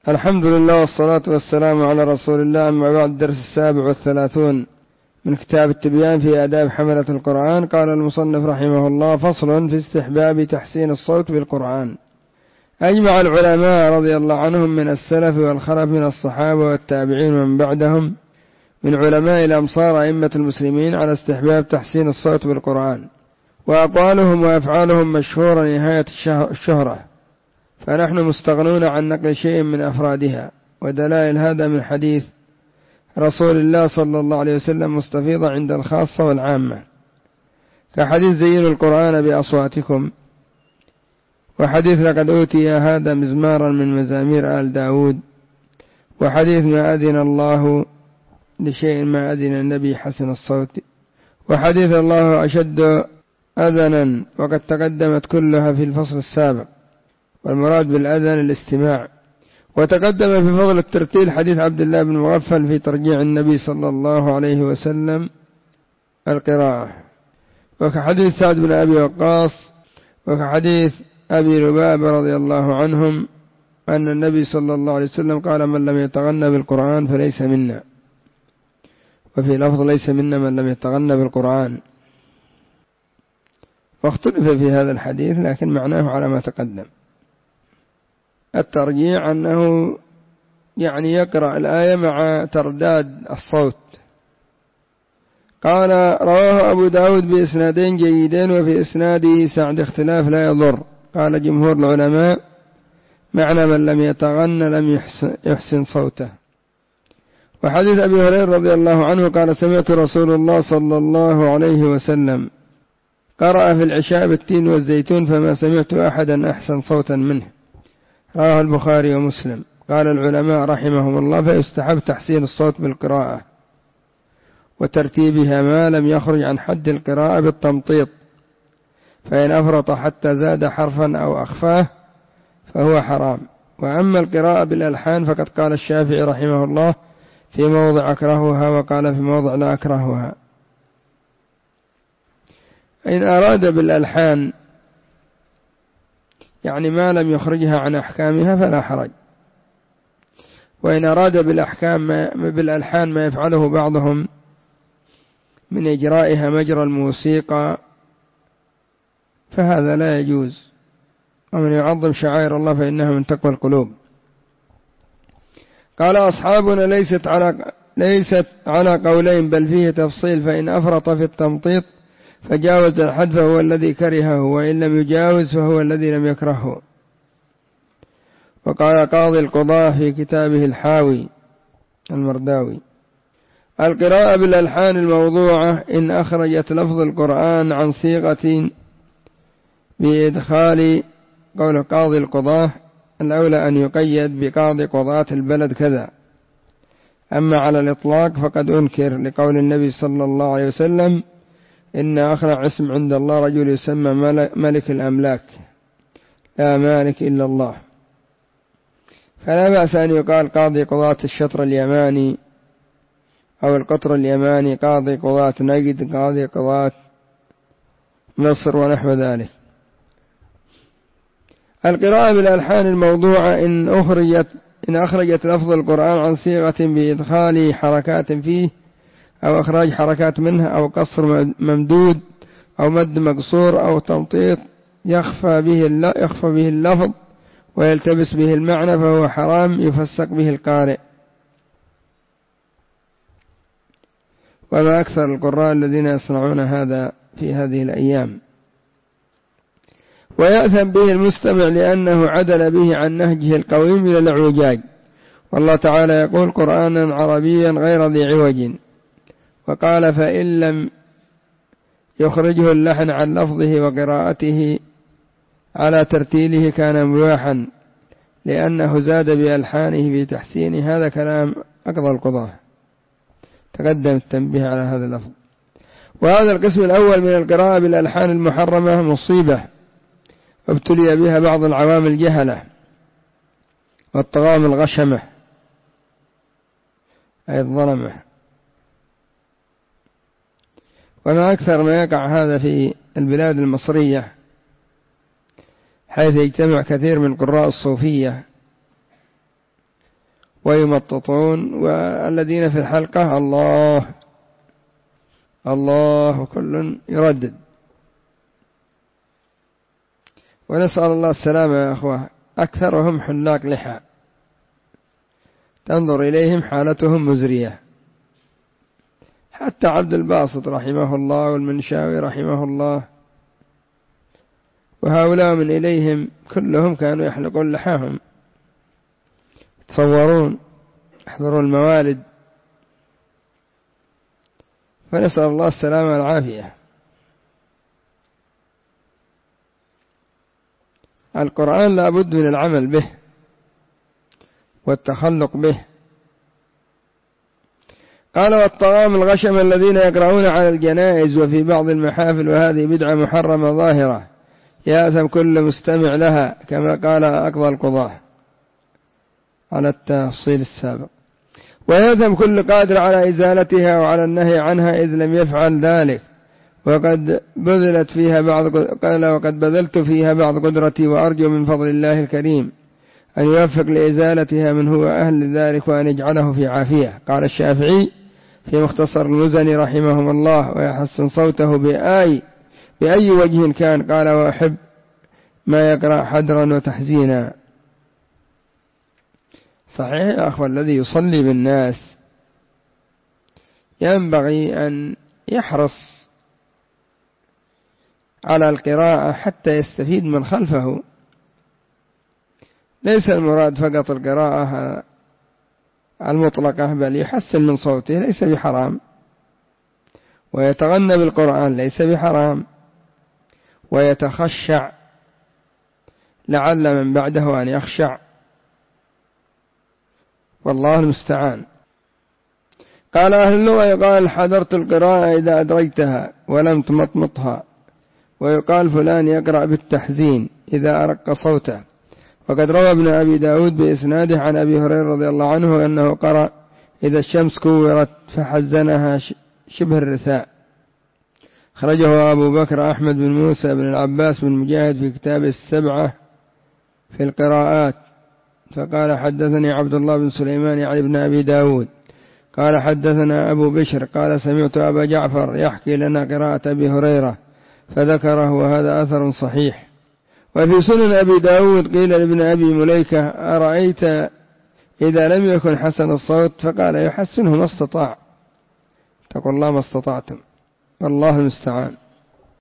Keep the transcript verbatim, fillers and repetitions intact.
الحمد لله والصلاة والسلام على رسول الله. أما بعد، الدرس السابع والثلاثون من كتاب التبيان في آداب حملة القرآن. قال المصنف رحمه الله: فصل في استحباب تحسين الصوت بالقرآن. أجمع العلماء رضي الله عنهم من السلف والخلف من الصحابة والتابعين ومن بعدهم من علماء الأمصار أئمة المسلمين على استحباب تحسين الصوت بالقرآن، وأقوالهم وأفعالهم مشهورة نهاية الشهرة، فنحن مستغنون عن نقل شيء من أفرادها. ودلائل هذا من حديث رسول الله صلى الله عليه وسلم مستفيضة عند الخاصة والعامة، كحديث زينوا القرآن بأصواتكم، وحديث لقد أوتي هذا مزمارا من مزامير آل داود، وحديث ما أذن الله لشيء ما أذن النبي حسن الصوت، وحديث الله أشد أذنا، وقد تقدمت كلها في الفصل السابق، والمراد بالأذن الاستماع. وتقدم في فضل الترتيل حديث عبد الله بن مغفل في ترجيع النبي صلى الله عليه وسلم القراءة، وكحديث سعد بن أبي وقاص، وكحديث أبي لبابة رضي الله عنهم أن النبي صلى الله عليه وسلم قال: من لم يتغنى بالقرآن فليس منا، وفي لفظ: ليس منا من لم يتغنى بالقرآن. واختلف في هذا الحديث، لكن معناه على ما تقدم. الترجيع أنه يعني يقرأ الآية مع ترداد الصوت. قال: رواه أبو داود بإسنادين جيدين، وفي إسناده سعد اختلاف لا يضر. قال جمهور العلماء: معنى من لم يتغنى لم يحسن, يحسن صوته. وحديث أبي هريرة رضي الله عنه قال: سمعت رسول الله صلى الله عليه وسلم قرأ في العشاء بالتين والزيتون فما سمعت أحدا أحسن صوتا منه. رواه البخاري ومسلم. قال العلماء رحمهم الله: فيستحب تحسين الصوت بالقراءة وترتيبها ما لم يخرج عن حد القراءة بالتمطيط، فإن أفرط حتى زاد حرفا أو أخفاه فهو حرام. وأما القراءة بالألحان فقد قال الشافعي رحمه الله: في موضع أكرهها، وقال في موضع لا أكرهها. إن أراد بالألحان يعني ما لم يخرجها عن أحكامها فلا حرج، وإن أراد بالأحكام ما بالألحان ما يفعله بعضهم من إجرائها مجرى الموسيقى فهذا لا يجوز. ومن يعظم شعائر الله فإنها من تقوى القلوب. قال: أصحابنا ليست على ليست على قولين، بل فيه تفصيل، فإن أفرط في التمطيط فجاوز الحد فهو الذي كرهه، وإن لم يجاوز فهو الذي لم يكرهه. وقال قاضي القضاة في كتابه الحاوي المرداوي: القراءة بالألحان الموضوعة إن أخرجت لفظ القرآن عن صيغة بإدخال قول قاضي القضاة، الأولى أن يقيد بقاضي قضاة البلد كذا. أما على الإطلاق فقد أنكر، لقول النبي صلى الله عليه وسلم: إن أخرع اسم عند الله رجل يسمى ملك الأملاك، لا مالك إلا الله. فلا بأس أن يقال قاضي قضاة الشطر اليماني أو القطر اليماني، قاضي قضاة نجد، قاضي قضاة مصر ونحو ذلك. القراءة بالألحان الموضوعة إن أخرجت إن أخرجت لفظ القرآن عن صيغة بإدخال حركات فيه أو إخراج حركات منها أو قصر ممدود أو مد مقصور أو تمطيط يخفى به يخفى به اللفظ ويلتبس به المعنى فهو حرام يفسق به القارئ. وما أكثر القراء الذين يصنعون هذا في هذه الأيام. ويأثم به المستمع لأنه عدل به عن نهجه القويم إلى الإعوجاج. والله تعالى يقول: قرآنا عربيا غير ذي عوج. وقال: فإن لم يخرجه اللحن عن لفظه وقراءته على ترتيله كان مباحا، لأنه زاد بألحانه في تحسين. هذا كلام أقضى القضاة، تقدم التنبيه على هذا اللفظ. وهذا القسم الأول من القراءة بالألحان المحرمة مصيبة ابتلي بها بعض العوام الجهلة والطغام الغشمة أي الظلمة. وما أكثر ما يقع هذا في البلاد المصرية، حيث يجتمع كثير من قراء الصوفية ويمططون، والذين في الحلقة الله الله كل يردد. ونسأل الله السلامة يا أخوة. أكثرهم حلاق لحى، تنظر إليهم حالتهم مزرية. حتى عبد الباسط رحمه الله والمنشاوي رحمه الله وهؤلاء من إليهم كلهم كانوا يحلقون لحاهم، يتصورون يحضرون الموالد. فنسأل الله السلامة والعافية. القرآن لا بد من العمل به والتخلق به. قال: والطغام الغشم الذين يقرؤون على الجنائز وفي بعض المحافل، وهذه بدعة محرمة ظاهرة يأثم كل مستمع لها، كما قال أقضى القضاة على التفصيل السابق. ويأثم كل قادر على إزالتها وعلى النهي عنها إذ لم يفعل ذلك، وقد بذلت فيها بعض قال وقد بذلت فيها بعض قدرتي، وأرجو من فضل الله الكريم أن يوفق لإزالتها من هو أهل ذلك، وأن يجعله في عافية. قال الشافعي في مختصر المزني رحمهم الله: ويحسن صوته بآي بأي وجه كان. قال: وأحب ما يقرأ حدرا وتحزينا. صحيح يا أخوة، الذي يصلي بالناس ينبغي أن يحرص على القراءة حتى يستفيد من خلفه. ليس المراد فقط القراءة المطلقة، بل يحسن من صوته، ليس بحرام. ويتغنى بالقرآن ليس بحرام. ويتخشع لعل من بعده أن يخشع، والله المستعان. قال أهل اللغة: يقال حضرت القراءة إذا أدرجتها ولم تمطمطها، ويقال فلان يقرأ بالتحزين إذا أرق صوته. وقد روى ابن أبي داود بإسناده عن أبي هريرة رضي الله عنه أنه قرأ: إذا الشمس كورت فحزنها شبه الرثاء. خرجه أبو بكر أحمد بن موسى بن العباس بن مجاهد في كتاب السبعة في القراءات. فقال: حدثني عبد الله بن سليمان يعني ابن أبي داود قال: حدثنا أبو بشر قال: سمعت أبا جعفر يحكي لنا قراءة أبي هريرة فذكره، وهذا أثر صحيح. وفي سنن أبي داود قيل لابن أبي مليكة: أرأيت إذا لم يكن حسن الصوت؟ فقال: يحسنه ما استطاع. تقول الله ما استطعتم، والله المستعان.